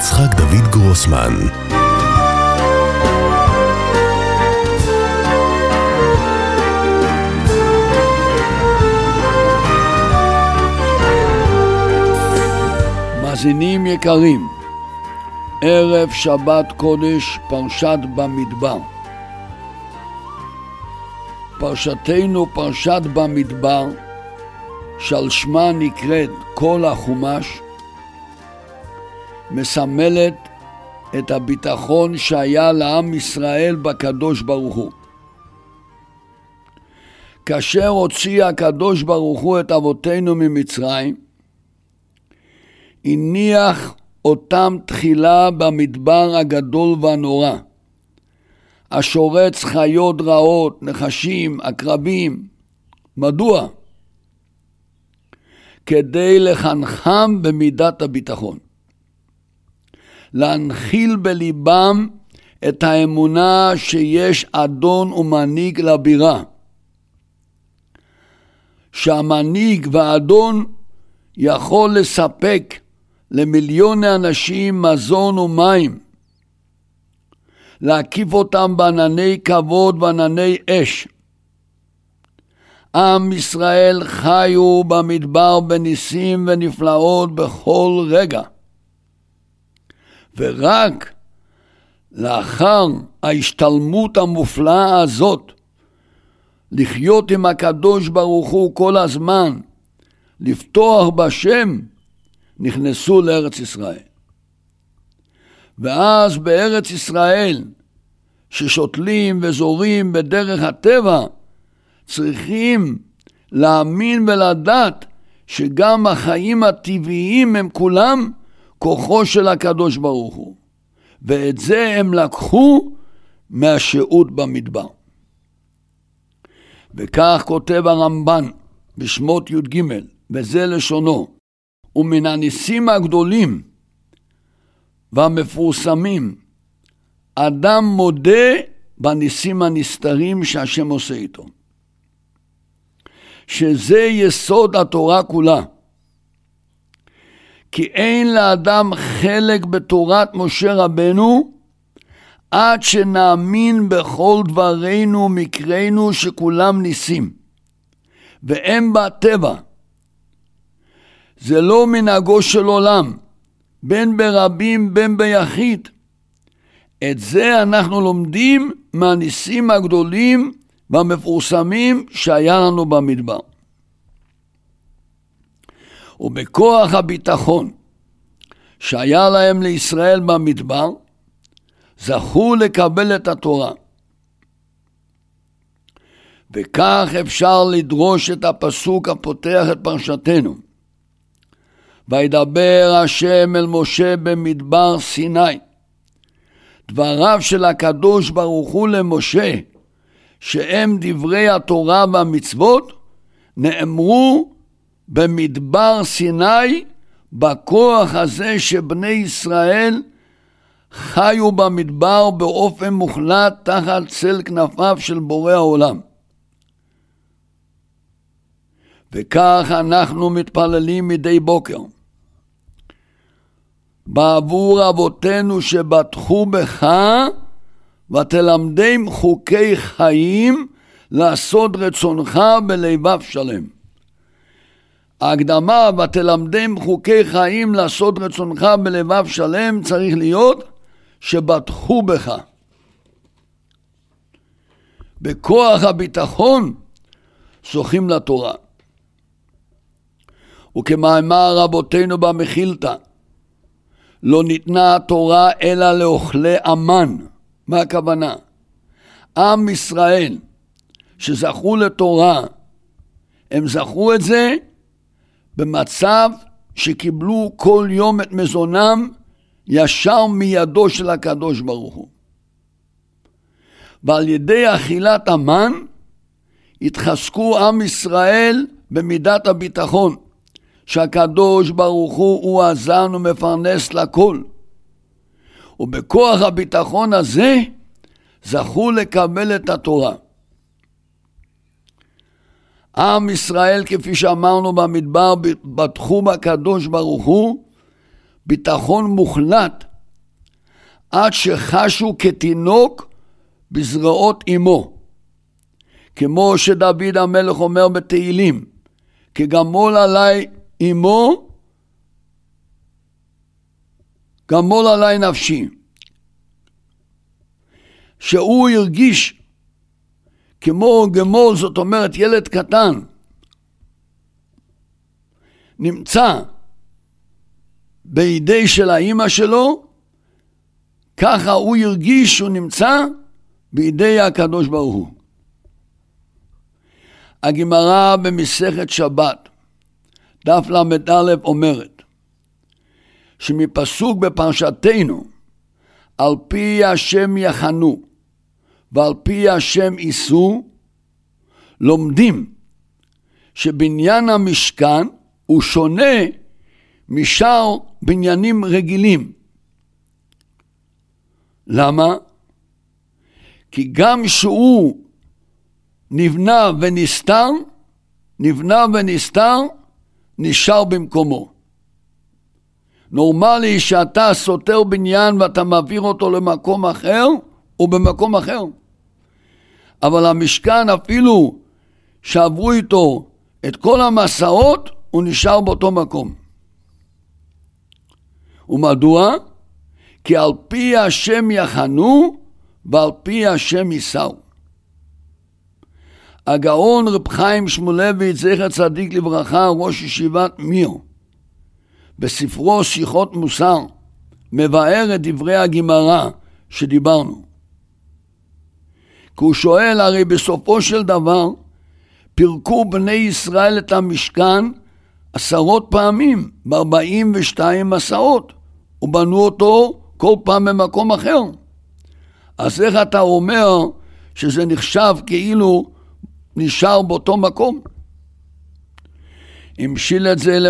יצחק דוד גרוסמן. מאזינים יקרים, ערב שבת קודש, פרשת במדבר. פרשתנו פרשת במדבר, שעל שמה נקראת כל החומש, מסמלת את הביטחון שהיה לעם ישראל בקדוש ברוך הוא. כאשר הוציא הקדוש ברוך הוא את אבותינו ממצרים, הניח אותם תחילה במדבר הגדול והנורא, השורץ חיות רעות, נחשים, עקרבים. מדוע? כדי לחנכם במידת הביטחון. להנחיל בליבם את האמונה שיש אדון ומנהיג לבירה. שהמנהיג והאדון יכול לספק למיליוני אנשים מזון ומים, להקיף אותם בענני כבוד וענני אש. עם ישראל חיו במדבר בניסים ונפלאות בכל רגע. ורק לאחר ההשתלמות המופלאה הזאת, לחיות עם הקדוש ברוך הוא כל הזמן, לפתוח בשם, נכנסו לארץ ישראל. ואז בארץ ישראל, ששותלים וזורים בדרך הטבע, צריכים להאמין ולדעת שגם החיים הטבעיים הם כולם כוחו של הקדוש ברוך הוא. ואת זה הם לקחו מהשהות במדבר. וכך כותב הרמב"ן בשמות י"ג, וזה לשונו: ומן הניסים הגדולים והמפורסמים, אדם מודה בניסים הנסתרים שהשם עושה איתו. שזה יסוד התורה כולה. כי אין לאדם חלק בתורת משה רבנו, עד שנאמין בכל דברינו ומקרינו שכולם ניסים. והם בטבע. זה לא מנהגו של עולם, בין ברבים בין ביחיד. את זה אנחנו לומדים מהניסים הגדולים והמפורסמים שהיה לנו במדבר. ובכוח הביטחון שהיה להם לישראל במדבר, זכו לקבל את התורה. וכך אפשר לדרוש את הפסוק הפותח את פרשתנו. וידבר השם אל משה במדבר סיני. דבריו של הקדוש ברוך הוא למשה, שהם דברי התורה והמצוות, נאמרו במדבר סיני, בכוח הזה שבני ישראל חיו במדבר באופן מוחלט תחת צל כנפיו של בורא העולם. וכך אנחנו מתפללים מדי בוקר. בעבור אבותינו שבטחו בך, ותלמדם חוקי חיים, לעשות רצונך בלבב שלם. ההקדמה ותלמדם חוקי חיים, לעשות רצונך בלבב שלם, צריך להיות שבטחו בך. בכוח הביטחון זוכים לתורה. וכמאמר רבותינו במחילתא, לא ניתנה התורה אלא לאוכלי אמן. מה הכוונה? עם ישראל שזכו לתורה, הם זכו את זה במצב שקיבלו כל יום את מזונם ישר מידו של הקדוש ברוך הוא. ועל ידי אכילת המן התחזקו עם ישראל במידת הביטחון, שהקדוש ברוך הוא הזן ומפרנס לכל. ובכוח הביטחון הזה זכו לקבל את התורה. עם ישראל, כפי שאמרנו במדבר, בטחו בקדוש ברוך הוא ביטחון מוחלט עד שחשו כתינוק בזרועות אמו. כמו שדוד המלך אומר בתהילים, כגמול עלי אמו, גמול עלי נפשי. שהוא הרגיש כמו גמול, זאת אומרת ילד קטן, נמצא בידי של האמא שלו, ככה הוא הרגיש שהוא נמצא בידי הקדוש ברוך הוא. הגמרא במסכת שבת, דף ל"א אומרת, שמפסוק בפרשתנו, על פי השם יחנו ועל פי השם יישאו, לומדים שבניין המשכן הוא שונה משאר בניינים רגילים. למה? כי גם שהוא נבנה ונסתר, נשאר במקומו. נורמלי שאתה סותר בניין ואתה מעביר אותו למקום אחר, או במקום אחר. אבל המשכן אפילו שעברו איתו את כל המסעות, הוא נשאר באותו מקום. ומדוע? כי על פי השם יחנו ועל פי השם יישאו. הגאון רב חיים שמואלביץ זכר צדיק לברכה, ראש ישיבת מיר, בספרו שיחות מוסר, מבאר את דברי הגמרא שדיברנו. כי הוא שואל, הרי בסופו של דבר פירקו בני ישראל את המשכן 10 פעמים, ב-42 מסעות, ובנו אותו כל פעם במקום אחר. אז איך אתה אומר שזה נחשב כאילו נשאר באותו מקום? המשיל את זה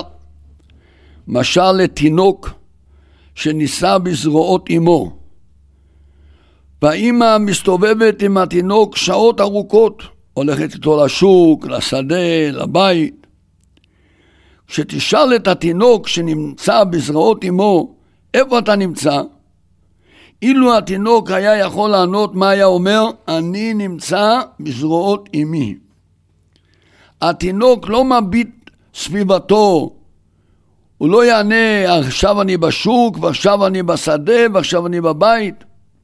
משל לתינוק שנישא בזרועות אמו, והאמא מסתובבת עם התינוק שעות ארוכות, הולכת איתו לשוק, לשדה, לבית. כשתשאל את התינוק שנמצא בזרועות אמו, איפה אתה נמצא? אילו התינוק היה יכול לענות, מה היה אומר? אני נמצא בזרועות אמי. התינוק לא מביט סביבתו, הוא לא יענה, עכשיו אני בשוק, ועכשיו אני בשדה, ועכשיו אני בבית.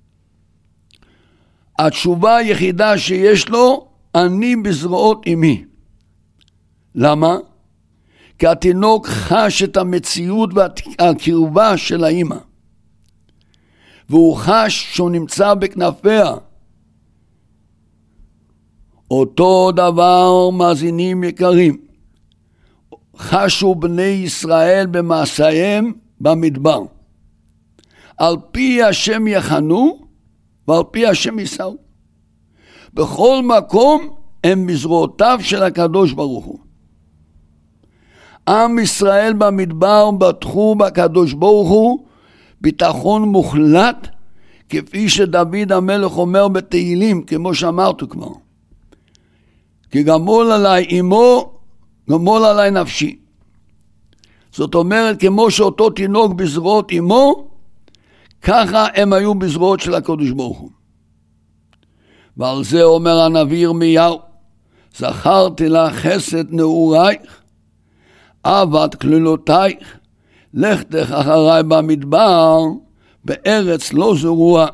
התשובה היחידה שיש לו, אני בזרועות אמי. למה? כי התינוק חש את המציאות והקרבה של האמא. והוא חש שהוא נמצא בכנפיה. אותו דבר מאזינים יקרים. חשו בני ישראל במעשיהם במדבר. על פי השם יחנו ועל פי השם יישאו. בכל מקום הם בזרועותיו של הקדוש ברוך הוא. עם ישראל במדבר בטחו בקדוש ברוך הוא ביטחון מוחלט, כפי שדוד המלך אומר בתהילים, כמו שאמרת כבר. כי גמול עלי אמו, גמול עלי נפשי. זאת אומרת, כמו שאותו תינוק בזרועות אמו, ככה הם היו בזרועות של הקדוש ברוך הוא. ועל זה אומר הנביא ירמיהו, זכרתי לך חסד נעורייך, אהבת כלולותייך, לכתך אחריי במדבר, בארץ לא זרועה.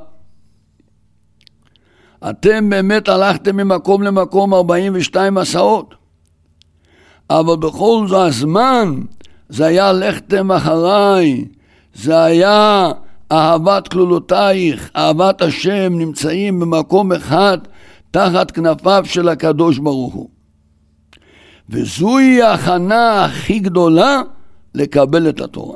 אתם באמת הלכתם ממקום למקום 42 מסעות, אבל בכל זה הזמן זה היה לכתם אחריי, זה היה אהבת כלולותייך, אהבת השם, נמצאים במקום אחד תחת כנפיו של הקדוש ברוך הוא. וזוהי ההכנה הכי גדולה לקבל את התורה.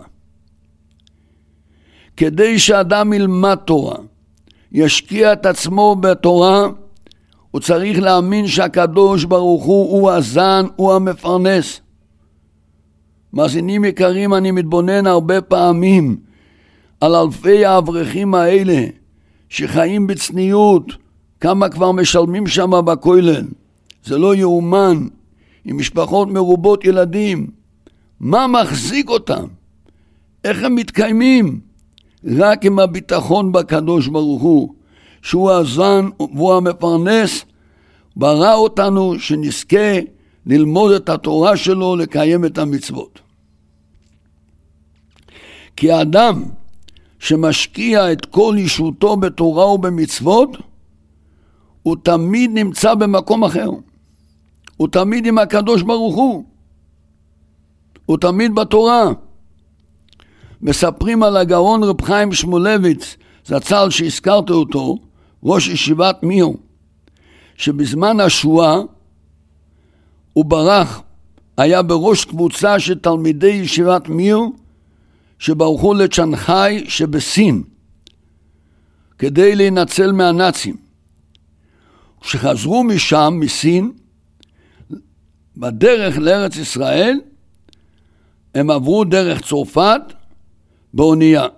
כדי שאדם ילמד תורה, ישקיע את עצמו בתורה, הוא צריך להאמין שהקדוש ברוך הוא הזן, הוא המפרנס. מאזינים יקרים, אני מתבונן הרבה פעמים על אלפי האברכים האלה שחיים בצניעות, כמה כבר משלמים שם בכולל. זה לא יאומן, עם משפחות מרובות ילדים. מה מחזיק אותם? איך הם מתקיימים? רק עם הביטחון בקדוש ברוך הוא, שהוא הזן והוא המפרנס, ברא אותנו שנזכה ללמוד את התורה שלו, לקיים את המצוות. כי האדם שמשקיע את כל ישותו בתורה ובמצוות, הוא תמיד נמצא במקום אחר. הוא תמיד עם הקדוש ברוך הוא. הוא תמיד בתורה. מספרים על הגאון רב חיים שמואלביץ, זצ"ל שהזכרת אותו, ראש ישיבת מיר, שבזמן השואה הוא ברח, היה בראש קבוצה של תלמידי ישיבת מיר, שברחו לצ'נגחאי שבסין, כדי להינצל מהנאצים. כשחזרו משם, מסין, בדרך לארץ ישראל, הם עברו דרך צרפת באונייה.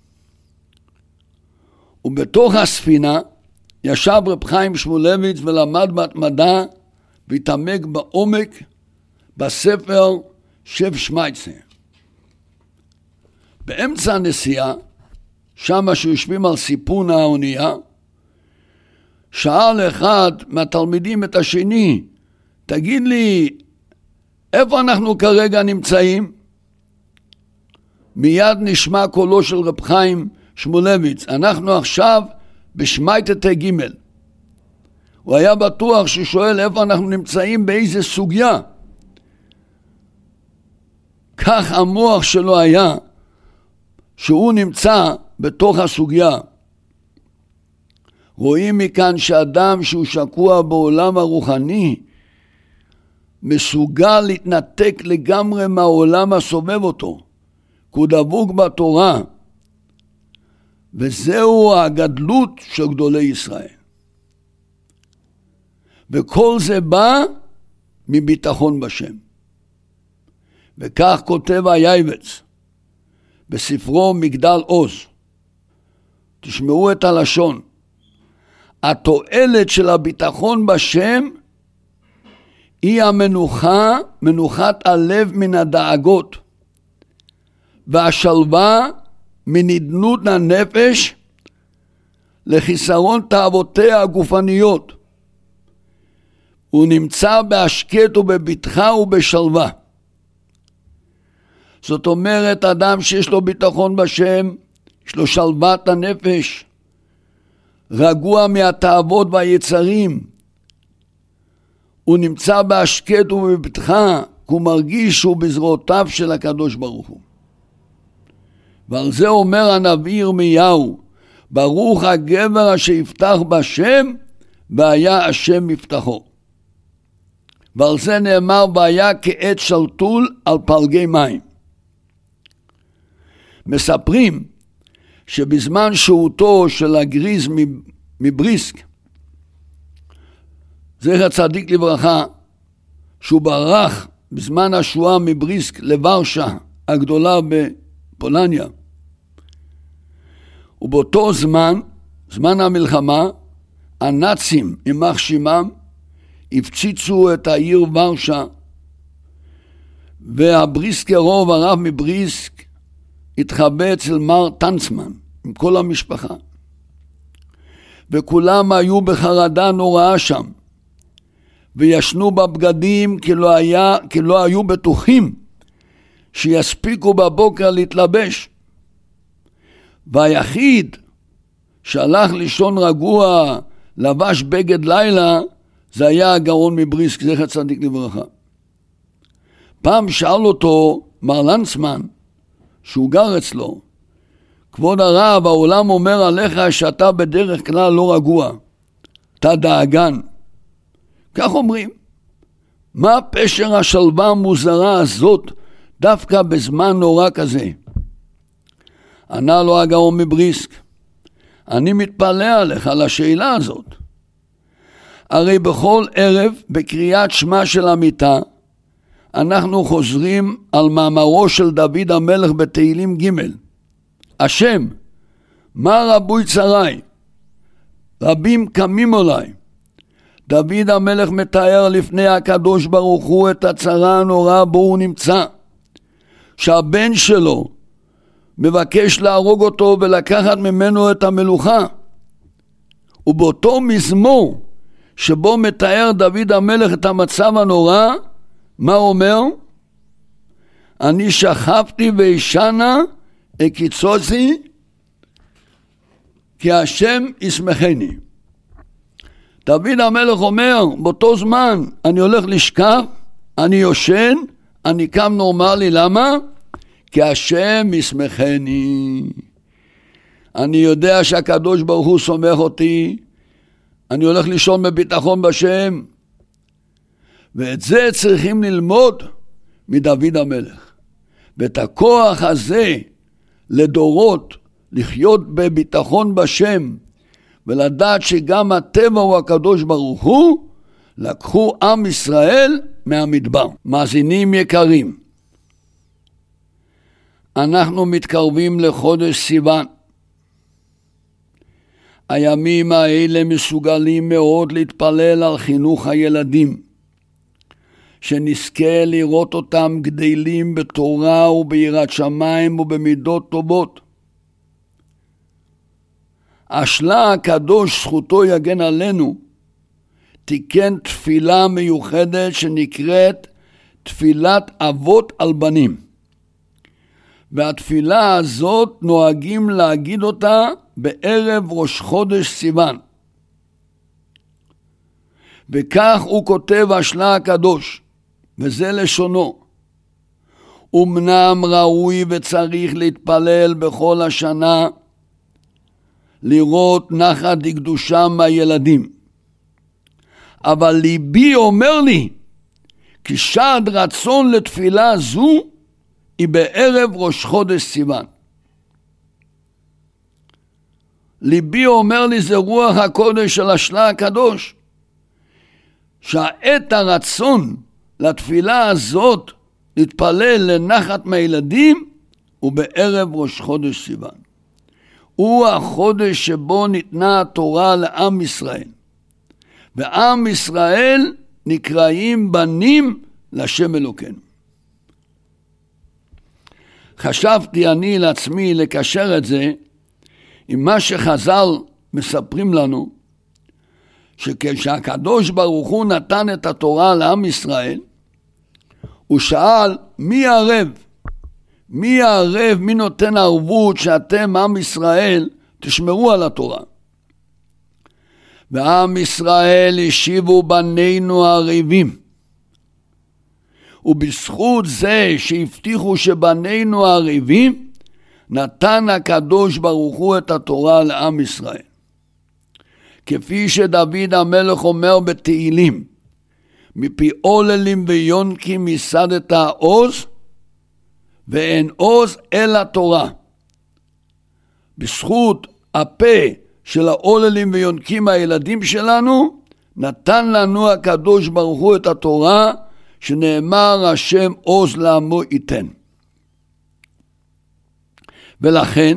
ובתוך הספינה ישב רב חיים שמואלביץ ולמד בהתמדה והתעמק בעומק בספר שב שמייצה. באמצע הנסיעה, שמה שיושבים על סיפון האונייה, שאל אחד מהתלמידים את השני, תגיד לי, איפה אנחנו כרגע נמצאים? מיד נשמע קולו של רב חיים שמואלביץ, אנחנו עכשיו בשמייטה ג'. הוא היה בטוח ששואל איפה אנחנו נמצאים, באיזה סוגיה. כך המוח שלו היה, שהוא נמצא בתוך הסוגיה. רואים מכאן שאדם שהוא שקוע בעולם הרוחני, מסוגל להתנתק לגמרי מהעולם הסובב אותו, כי הוא דבוק בתורה, וזהו הגדלות של גדולי ישראל. וכל זה בא מביטחון בשם. וכך כותב היעב"ץ בספרו מגדל עוז, תשמעו את הלשון, התועלת של הביטחון בשם היא המנוחה, מנוחת הלב מן הדאגות, והשלווה מנדנות הנפש לחיסרון תאוותיה הגופניות. הוא נמצא בהשקט ובבטחה ובשלווה. זאת אומרת, אדם שיש לו ביטחון בשם, יש לו שלוות הנפש, רגוע מהתאוות והיצרים. הוא נמצא בהשקט ובבטחה, כי הוא מרגיש שהוא בזרועותיו של הקדוש ברוך הוא. ועל זה אומר הנביא ירמיהו, ברוך הגבר אשר יפתח בשם, והיה השם מבטחו. ועל זה נאמר, והיה כעץ שלטול על פלגי מים. מספרים שבזמן שהותו של הגריז מבריסק, זכר צדיק לברכה, שהוא ברח בזמן השואה מבריסק לוורשה הגדולה בפולניה, ובאותו זמן, זמן המלחמה, הנאצים יימח שמם הפציצו את העיר ורשה, והבריסקרוב, הרב מבריסק, התחבא אצל מר טנצמן עם כל המשפחה, וכולם היו בחרדה נוראה שם, וישנו בבגדים כי לא היו בטוחים שיספיקו בבוקר להתלבש. והיחיד שהלך לישון רגוע, לבש בגד לילה, זה היה הגאון מבריסק, זכר צדיק לברכה. פעם שאל אותו מר לנצמן, שהוא גר אצלו, כבוד הרב, העולם אומר עליך שאתה בדרך כלל לא רגוע, אתה דאגן. כך אומרים. מה פשר השלווה המוזרה הזאת דווקא בזמן נורא כזה? ענה לו הגאון מבריסק, אני מתפלא עליך על השאלה הזאת. הרי בכל ערב בקריאת שמע של המיטה אנחנו חוזרים על מאמרו של דוד המלך בתהילים ג', השם, מה רבוי צרי, רבים קמים עליי. דוד המלך מתאר לפני הקדוש ברוך הוא את הצרה הנוראה בו הוא נמצא, שהבן שלו מבקש להרוג אותו ולקחת ממנו את המלוכה. ובאותו מזמור שבו מתאר דוד המלך את המצב הנורא, מה אומר? אני שכבתי וישנה הקיצוצי כי השם ישמחני. דוד המלך אומר באותו זמן אני הולך לשכב, אני יושן, אני קם נורמלי. למה? כי השם ישמחני. אני יודע שהקדוש ברוך הוא סומך אותי, אני הולך לישון בביטחון בשם. ואת זה צריכים ללמוד מדוד המלך. ואת הכוח הזה לדורות לחיות בביטחון בשם ולדעת שגם הטבע הוא הקדוש ברוך הוא, לקחו עם ישראל מהמדבר. מאזינים יקרים, אנחנו מתקרבים לחודש סיוון. הימים האלה מסוגלים מאוד להתפלל על חינוך הילדים, שנזכה לראות אותם גדלים בתורה וביראת שמיים ובמידות טובות. השלה הקדוש זכותו יגן עלינו תיקן תפילה מיוחדת שנקראת תפילת אבות על בנים, והתפילה הזאת נוהגים להגיד אותה בערב ראש חודש סיוון. וכך הוא כותב השלה הקדוש, וזה לשונו: אמנם ראוי וצריך להתפלל בכל השנה לראות נחת דקדושה מהילדים, אבל ליבי אומר לי כי שעת רצון לתפילה זו היא בערב ראש חודש סיוון. ליבי אומר לי, זה רוח הקודש של השלה הקדוש, שהעת הרצון לתפילה הזאת להתפלל לנחת מהילדים הוא בערב ראש חודש סיוון. הוא החודש שבו ניתנה התורה לעם ישראל, ועם ישראל נקראים בנים לשם אלוקינו. חשבתי אני לעצמי לקשר את זה עם מה שחז"ל מספרים לנו, שכשהקדוש ברוך הוא נתן את התורה לעם ישראל, הוא שאל מי ערב? מי הערב? מי נותן ערבות שאתם עם ישראל תשמרו על התורה? ועם ישראל השיבו בנינו הערבים, ובזכות זה שהבטיחו שבנינו הערבים נתן הקדוש ברוך הוא את התורה לעם ישראל. כפי שדוד המלך אומר בתהילים, מפי עוללים ויונקים ייסדת העוז, ואין עוז אלא תורה. בזכות הפה של העוללים ויונקים הילדים שלנו, נתן לנו הקדוש ברוך הוא את התורה, שנאמר השם עוז לעמו ייתן. ולכן,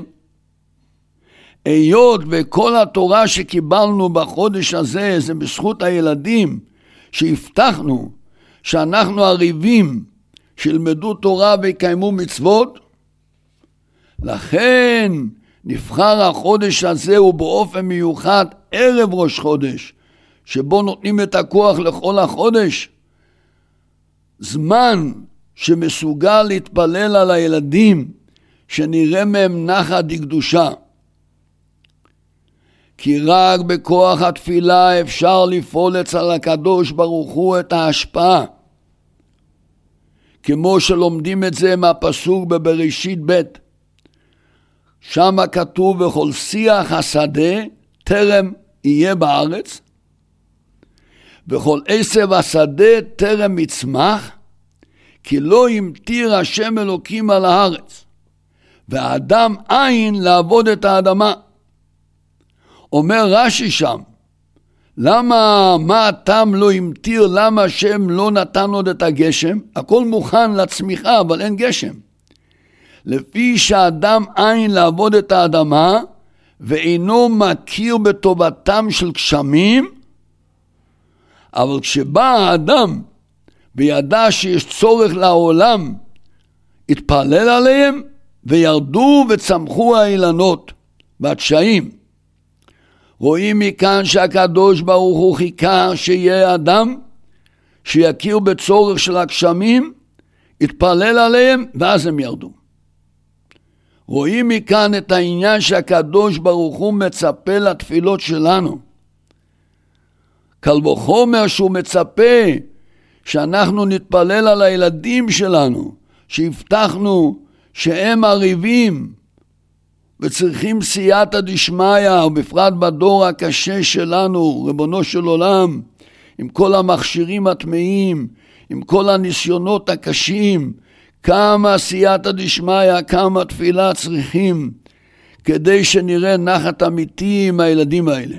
היות וכל התורה שקיבלנו בחודש הזה, זה בזכות הילדים שהבטחנו שאנחנו ערבים שילמדו תורה ויקיימו מצוות, לכן נבחר החודש הזה ובאופן מיוחד ערב ראש חודש, שבו נותנים את הכוח לכל החודש, זמן שמסוגל להתפלל על הילדים, שנראה מהם נחת דקדושה. כי רק בכוח התפילה אפשר לפעול אצל הקדוש ברוך הוא את ההשפעה. כמו שלומדים את זה מהפסוק בבראשית ב', שם כתוב וכל שיח השדה טרם יהיה בארץ, וכל עשב השדה טרם יצמח, כי לא ימטיר השם אלוקים על הארץ, והאדם אין לעבוד את האדמה. אומר רש"י שם, למה, מה הטעם לא ימטיר? למה השם לא נתן עוד את הגשם? הכל מוכן לצמיחה, אבל אין גשם. לפי שהאדם אין לעבוד את האדמה, ואינו מכיר בטובתם של גשמים, אבל כשבא האדם וידע שיש צורך לעולם, התפלל עליהם וירדו וצמחו האילנות והדשאים. רואים מכאן שהקדוש ברוך הוא חיכה שיהיה אדם שיכיר בצורך של הגשמים, יתפלל עליהם ואז הם ירדו. רואים מכאן את העניין שהקדוש ברוך הוא מצפה לתפילות שלנו. קל וחומר שהוא מצפה שאנחנו נתפלל על הילדים שלנו, שהבטחנו שהם עריבים וצריכים סייעתא דשמיא, ובפרט בדור הקשה שלנו, ריבונו של עולם, עם כל המכשירים הטמאים, עם כל הניסיונות הקשים, כמה סייעתא דשמיא, כמה תפילה צריכים כדי שנראה נחת אמיתי עם הילדים האלה.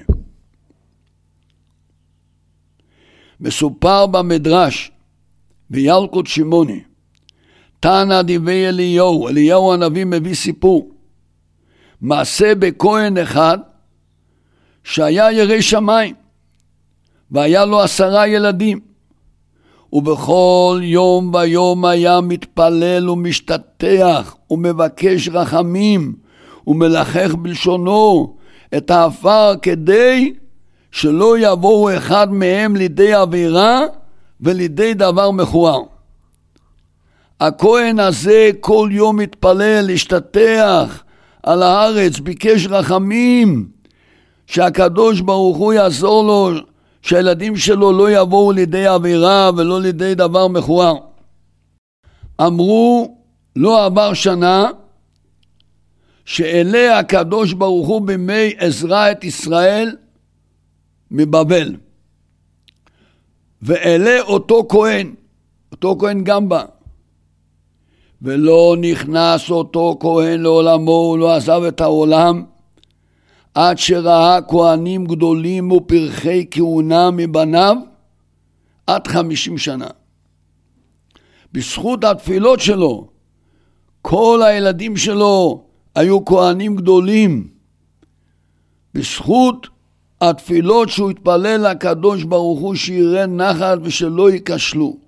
מסופר במדרש בילקוט שמעוני, תנא דברי אליהו הנביא מביא סיפור, מעשה בכהן אחד שהיה ירא שמיים והיה לו 10 ילדים, ובכל יום ויום היה מתפלל ומשתטח ומבקש רחמים ומלחך בלשונו את האפר כדי שלא יבואו אחד מהם לידי עבירה ולידי דבר מכוער. הכהן הזה כל יום מתפלל, להשתטח על הארץ, ביקש רחמים שהקדוש ברוך הוא יעזור לו, שהילדים שלו לא יבואו לידי עבירה ולא לידי דבר מכוער. אמרו, לא עבר שנה שאלה הקדוש ברוך הוא בימי עזרא את ישראל מבבל, ואלה אותו כהן גם בא, ולא נכנס אותו כהן לעולמו, הוא לא עזב את העולם עד שראה כהנים גדולים ופרחי כהונה מבניו עד 50 שנה. בזכות התפילות שלו כל הילדים שלו היו כהנים גדולים, בזכות התפילות שהוא התפלל לקדוש ברוך הוא שיראה נחת ושלא ייכשלו.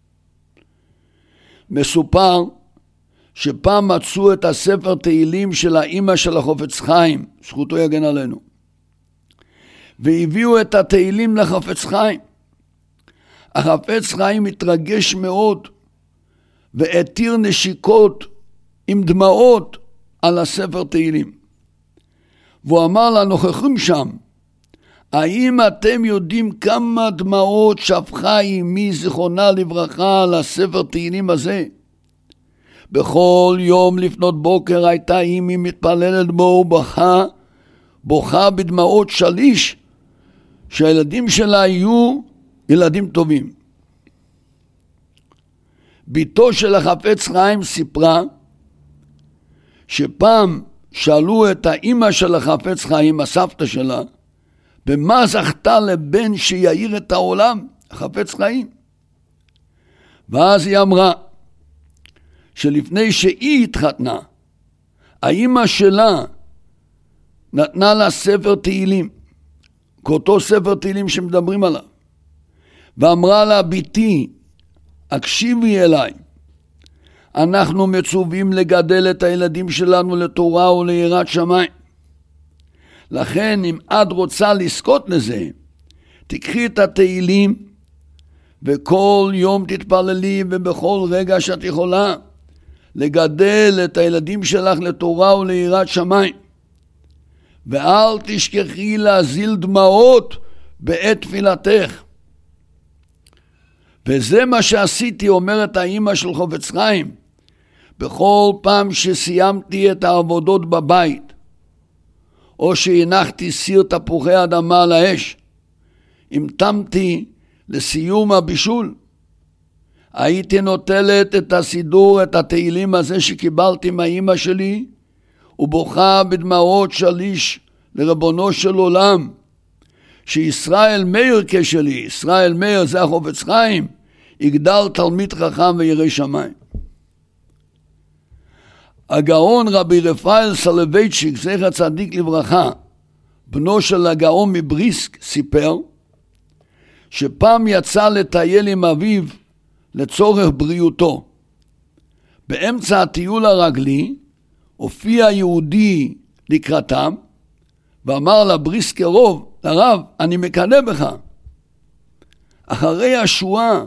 מסופר שפעם מצאו את הספר תהילים של האמא של החפץ חיים, זכותו יגן עלינו, והביאו את התהילים לחפץ חיים. החפץ חיים התרגש מאוד והתיר נשיקות עם דמעות על הספר תהילים, והוא אמר לנוכחים שם, האם אתם יודעים כמה דמעות שפכה אמי זיכרונה לברכה על הספר תהילים הזה? בכל יום לפנות בוקר הייתה אמי מתפללת בו ובוכה בדמעות שליש שהילדים שלה יהיו ילדים טובים. ביתו של החפץ חיים סיפרה שפעם שאלו את האמא של החפץ חיים, הסבתא שלה, במה זכתה לבן שיעיר את העולם, החפץ חיים? ואז היא אמרה שלפני שהיא התחתנה, האמא שלה נתנה לה ספר תהילים, כאותו ספר תהילים שמדברים עליו, ואמרה לה, ביתי, הקשיבי אליי, אנחנו מצווים לגדל את הילדים שלנו לתורה וליראת שמיים. לכן אם את רוצה לזכות לזה, תקחי את התהילים וכל יום תתפללי, ובכל רגע שאת יכולה לגדל את הילדים שלך לתורה וליראת שמיים, ואל תשכחי להזיל דמעות בעת תפילתך. וזה מה שעשיתי, אומרת האמא של חפץ חיים, בכל פעם שסיימתי את העבודות בבית, או שהנחתי סיר תפוחי אדמה על האש, המתנתי לסיום הבישול, הייתי נוטלת את הסידור, את התהילים הזה שקיבלתי מהאמא שלי, ובוכה בדמעות שליש לרבונו של עולם, שישראל מאיר כשלי, ישראל מאיר זה החפץ חיים, יגדל תלמיד חכם וירא שמיים. הגאון רבי רפאל סולובייצ'יק, זכר צדיק לברכה, בנו של הגאון מבריסק, סיפר שפעם יצא לטייל עם אביו לצורך בריאותו. באמצע הטיול הרגלי הופיע יהודי לקראתם, ואמר לבריסקרוב, לרב, אני מקנא בך. אחרי השואה,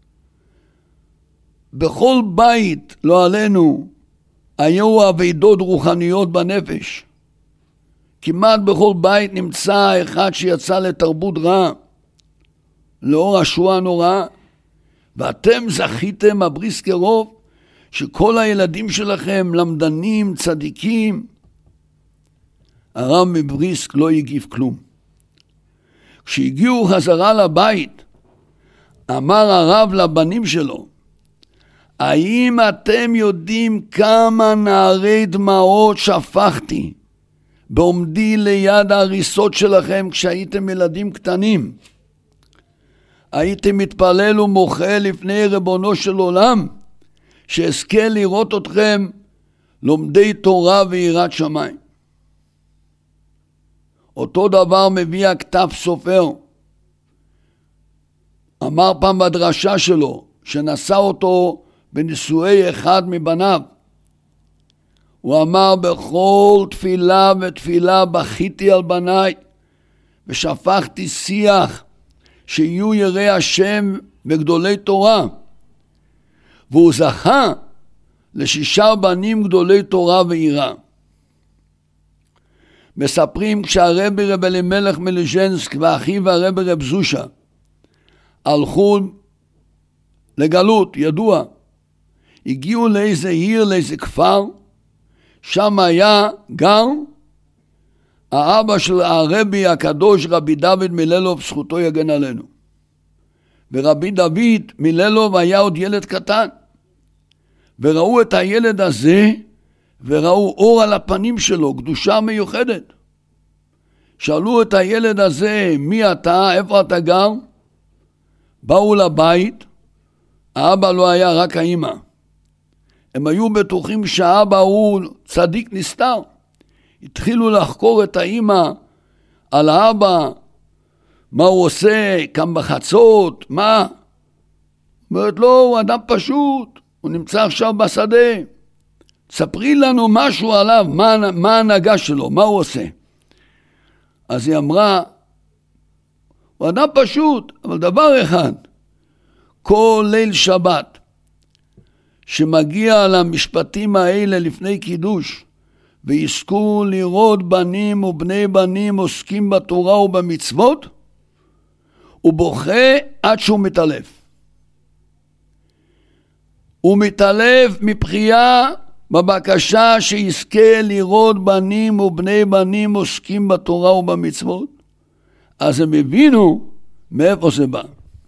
בכל בית, לא עלינו, היו אבדות רוחניות בנפש. כמעט בכל בית נמצא אחד שיצא לתרבות רע, לאור השואה הנוראה, ואתם זכיתם, הבריסקרוב, שכל הילדים שלכם למדנים, צדיקים. הרב מבריסק לא הגיב כלום. כשהגיעו חזרה לבית, אמר הרב לבנים שלו, האם אתם יודעים כמה נערי דמעות שפכתי בעומדי ליד ההריסות שלכם כשהייתם ילדים קטנים? הייתם מתפלל ומוחה לפני ריבונו של עולם שאזכה לראות אתכם לומדי תורה ויראת שמיים. אותו דבר מביא הכתב סופר. אמר פעם בדרשה שלו, שנשא אותו בנישואי אחד מבניו, הוא אמר, בכל תפילה ותפילה בכיתי על בניי ושפכתי שיח שיהיו יראי השם וגדולי תורה, והוא זכה ל6 בנים גדולי תורה ויראה. מספרים כשהרבי רב אלימלך מליז'נסק ואחיו הרבי רב זושה הלכו לגלות, ידוע, הגיעו לאיזה עיר, לאיזה כפר, שם היה גר האבא של הרבי הקדוש רבי דוד מיללוב, זכותו יגן עלינו. ורבי דוד מיללוב היה עוד ילד קטן, וראו את הילד הזה וראו אור על הפנים שלו, קדושה מיוחדת. שאלו את הילד הזה, מי אתה, איפה אתה גר? באו לבית, האבא לא היה, רק האמא. הם היו בטוחים שהאבא הוא צדיק נסתר. התחילו לחקור את האמא על האבא, מה הוא עושה, קם בחצות, מה? אומרת לו, הוא אדם פשוט, הוא נמצא עכשיו בשדה. ספרי לנו משהו עליו, מה ההנהגה שלו, מה הוא עושה. אז היא אמרה, הוא אדם פשוט, אבל דבר אחד, כל ליל שבת, שמגיע למשפטים האלה לפני קידוש, ויזכו לראות בנים ובני בנים עוסקים בתורה ובמצוות, הוא בוכה עד שהוא מתעלף. הוא מתעלף מבחייה בבקשה שיזכה לראות בנים ובני בנים עוסקים בתורה ובמצוות. אז הם הבינו מאיפה זה בא.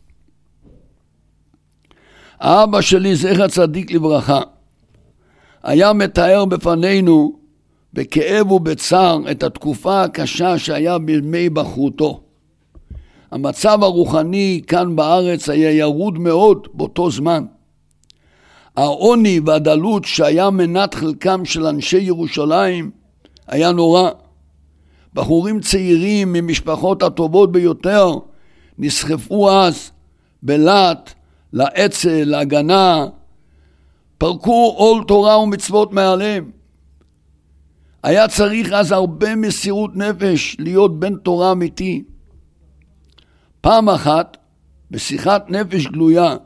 האבא שלי, זכר צדיק לברכה, היה מתאר בפנינו בכאב ובצער את התקופה הקשה שהיה בימי בחרותו. המצב הרוחני כאן בארץ היה ירוד מאוד באותו זמן. העוני והדלות שהיה מנת חלקם של אנשי ירושלים היה נורא. בחורים צעירים ממשפחות הטובות ביותר נסחפו אז בלהט לאצ"ל, להגנה, פרקו עול תורה ומצוות מעליהם. היה צריך אז הרבה מסירות נפש להיות בן תורה אמיתי. פעם אחת, בשיחת נפש גלויה,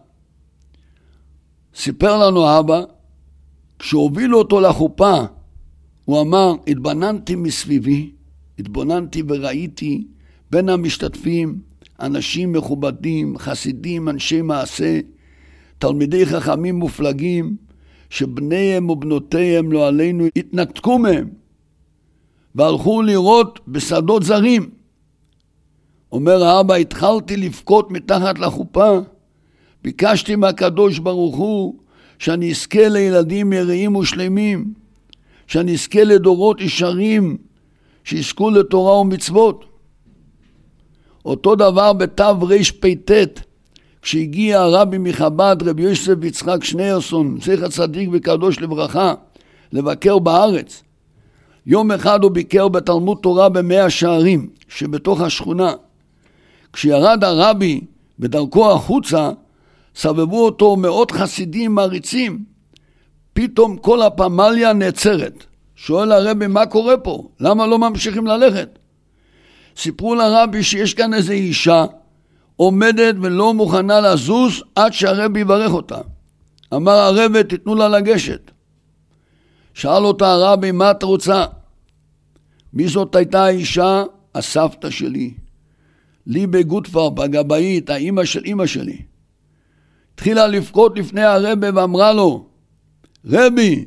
סיפר לנו אבא, כשהובילו אותו לחופה, הוא אמר, התבוננתי מסביבי, התבוננתי וראיתי בין המשתתפים, אנשים מכובדים, חסידים, אנשי מעשה, תלמידי חכמים מופלגים, שבניהם ובנותיהם לא עלינו התנתקו מהם, והלכו לראות בשדות זרים. אומר האבא, התחלתי לבכות מתחת לחופה, ביקשתי מהקדוש ברוך הוא שאני אזכה לילדים יראים ושלמים, שאני אזכה לדורות ישרים שיזכו לתורה ומצוות. אותו דבר בתרפ"ט, כשהגיע הרבי מחב"ד, רבי יוסף יצחק שניירסון, זכר צדיק וקדוש לברכה, לבקר בארץ. יום אחד הוא ביקר בתלמוד תורה במאה שערים שבתוך השכונה. כשירד הרבי בדרכו החוצה, סבבו אותו מאות חסידים מעריצים. פתאום כל הפמליה נעצרת. שואל הרבי, מה קורה פה? למה לא ממשיכים ללכת? סיפרו לרבי שיש כאן איזו אישה עומדת ולא מוכנה לזוז עד שהרבי יברך אותה. אמר הרבי, תיתנו לה לגשת. שאל אותה הרבי, מה את רוצה? מי זאת הייתה האישה? הסבתא שלי. ליבה גוטפרפ, הגבאית, האמא של אמא שלי. התחילה לבכות לפני הרבי ואמרה לו, רבי,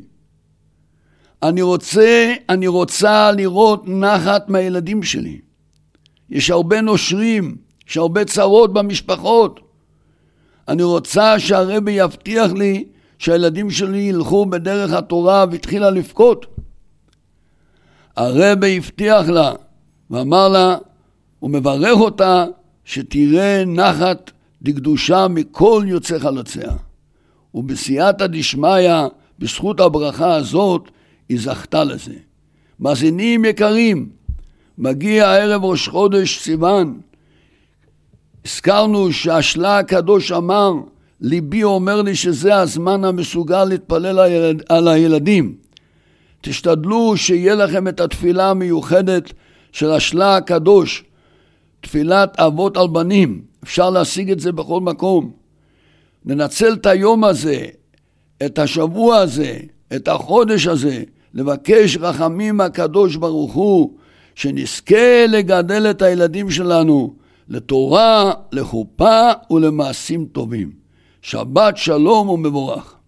אני רוצה לראות נחת מהילדים שלי. יש הרבה נושרים, יש הרבה צרות במשפחות. אני רוצה שהרבי יבטיח לי שהילדים שלי ילכו בדרך התורה, והתחילה לבכות. הרבי הבטיח לה ואמר לה, הוא מברך אותה שתראה נחת דקדושה מכל יוצא חלוציה. ובסייעתא דשמיא, בזכות הברכה הזאת, היא זכתה לזה. מאזינים יקרים, מגיע הערב ראש חודש סיוון. הזכרנו שהשלה הקדוש אמר, ליבי אומר לי שזה הזמן המסוגל להתפלל על הילדים. תשתדלו שיהיה לכם את התפילה המיוחדת של השלה הקדוש, תפילת אבות על בנים. אפשר להשיג את זה בכל מקום. ננצל את היום הזה, את השבוע הזה, את החודש הזה, לבקש רחמים הקדוש ברוך הוא, שנזכה לגדל את הילדים שלנו לתורה, לחופה ולמעשים טובים. שבת שלום ומבורך.